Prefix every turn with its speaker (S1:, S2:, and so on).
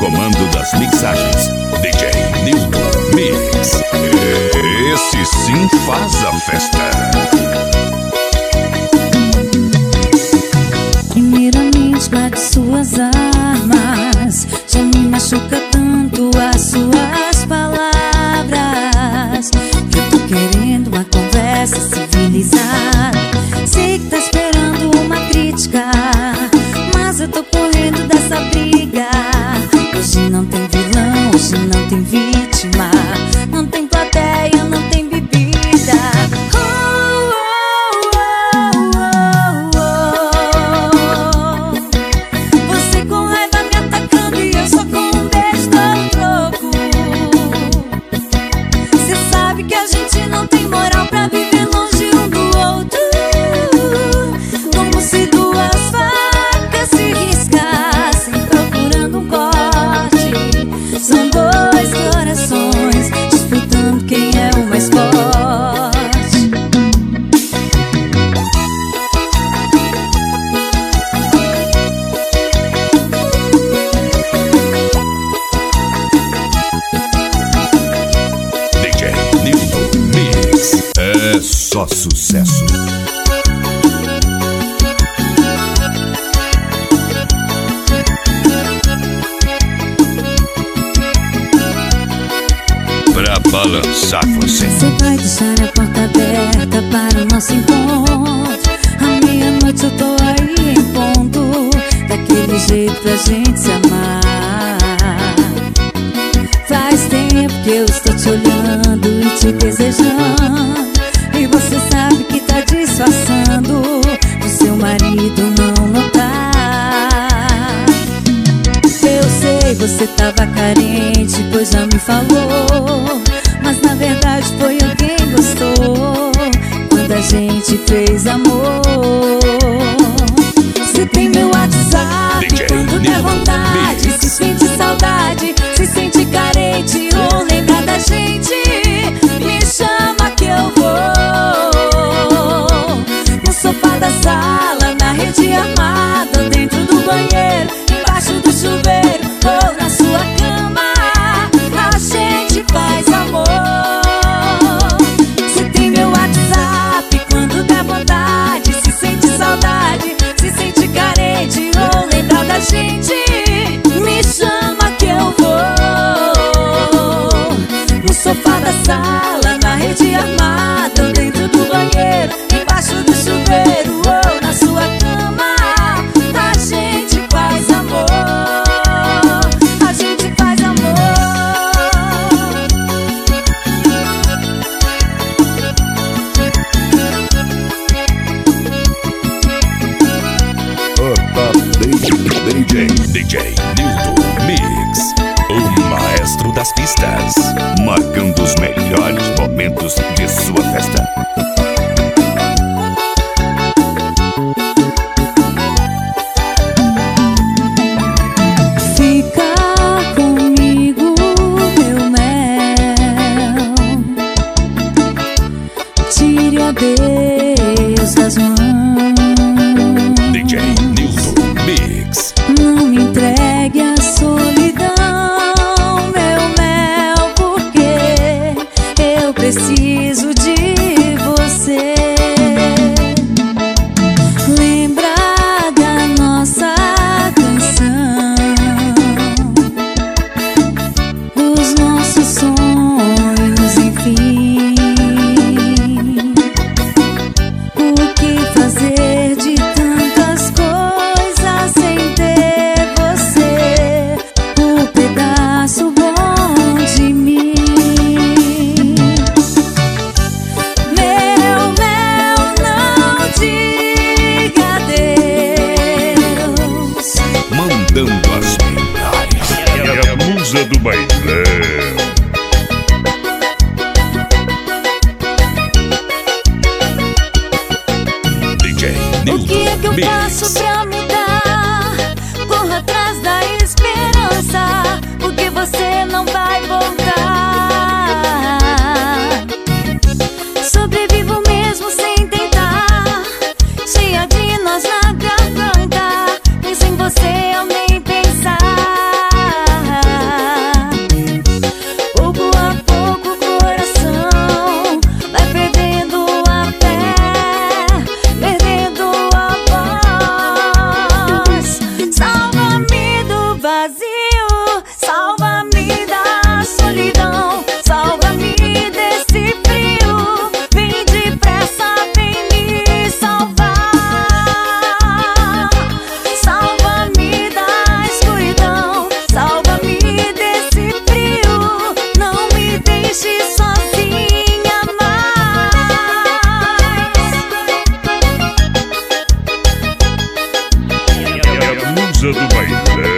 S1: comando das mixagens, DJ Nilton Mix. Esse sim faz a festa.
S2: Primeiramente bate suas armas, já me machuca tanto as suas palavras, que eu tô querendo uma conversa civilizada. Sei que tá esperando uma crítica, mas eu tô correndo dessa briga. Hoje não tem vilão, hoje não tem vítima, não tem plateia, não tem bebida. Você com raiva me atacando e eu só com um beijo dando troco. Você sabe que a gente não tem moral pra viver longe um do outro, como se duas facas se riscassem procurando um corte. São dois corações disputando quem é o mais forte.
S1: DJ Nilton Mix. É só sucesso. Pra balançar você.
S2: Você vai deixar a porta aberta para o nosso encontro. À meia-noite eu tô aí em ponto, daquele jeito pra gente se amar. Faz tempo que eu estou te olhando e te desejando, e você sabe que tá disfarçando pro seu marido não notar. Eu sei, você tava carente, pois já me falou, mas na verdade foi eu quem gostou quando a gente fez amor. Você tem meu WhatsApp,
S1: DJ
S2: quando der vontade,
S1: Mix.
S2: se sente saudade, se sente carente ou lembra da gente, me chama que eu vou. No sofá da sala, na rede armada, dentro do banheiro, embaixo do chuveiro ou na sua cama, a gente faz amor. Você tem meu WhatsApp, quando der vontade, se sente saudade, se sente carente ou lembra da gente, me chama que eu vou. No sofá da sala, na rede armada, dentro do banheiro, embaixo do chuveiro ou na sua cama, a gente faz amor. A gente faz amor.
S1: Opa, DJ Nilton Mix. O maestro das pistas, marcando os melhores momentos de sua festa.
S2: Fica comigo, meu mel, tire a Deus das mãos.
S1: DJ Nilton Mix.
S2: Não me entregue a solidão, meu mel, porque eu preciso de você. Lembra da nossa canção, dos nossos sonhos, enfim. O que fazer de tantas coisas sem ter você, o pedaço bom de mim. Meu mel, não diga adeus.
S1: Mandando as melhores.
S3: É a musa do bailão.
S1: DJ
S2: O que é que eu
S1: Nilton
S2: faço
S1: Mix.
S2: pra mudar? Corro atrás da esperança, porque você não vai voltar. Sobrevivo mesmo sem tentar, cheia de nós na garganta, e sem você eu nem pensar.
S3: musa do baile.